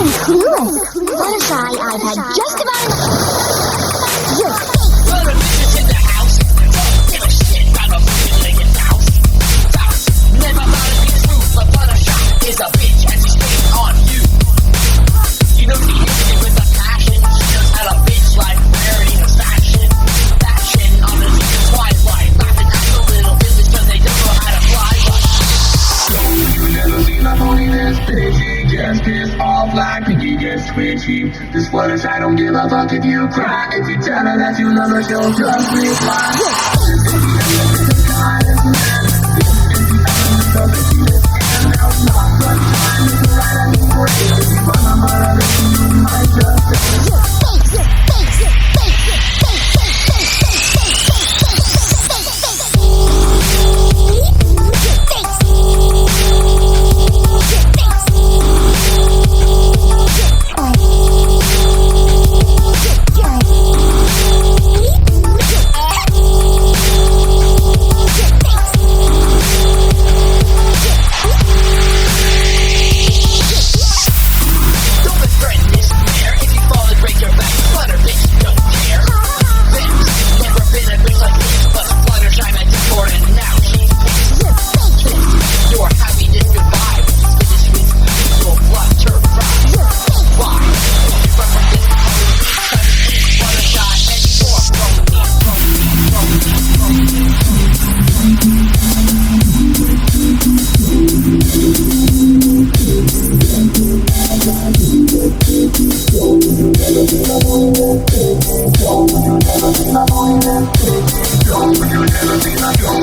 and clueless. Fluttershy, I've had just about enough. You're Other bitches in the house. Don't give a shit about a fucking legged mouse. Never thought it'd be true, but Fluttershy is a bitch and she's staying on you. You know she hits it with a passion. She knows how to bitch like rarity of fashion. Fashion on the deep twilight. Laughing at the little bitches cause they don't know how to fly. You never seen my pony this bitchy. Just pissed off like Pinky gets twitchy. This Fluttershy, I don't give a fuck if you cry. If you tell her that you love her, she'll just reply. Don't you never see my